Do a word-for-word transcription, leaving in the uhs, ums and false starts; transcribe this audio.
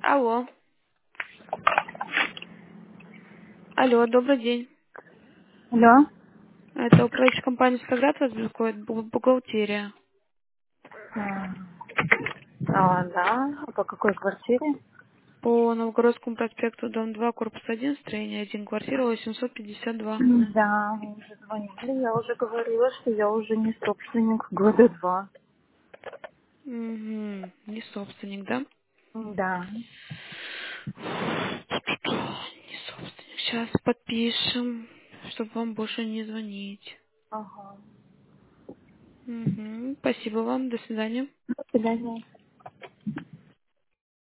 Алло. Алло, добрый день. Алло. Это управляющая компания «Скагат» вас беспокоит, бу- бухгалтерия. А, а, да. А по какой квартире? По Новгородскому проспекту, дом два, корпус один, строение один, квартира восемьсот пятьдесят два. М, Да, вы уже звонили. Я уже говорила, что я уже не собственник года два. Угу. Не собственник, да? Да. Не собственник. Сейчас подпишем, чтобы вам больше не звонить. Ага. Угу. Спасибо вам. До свидания. До свидания.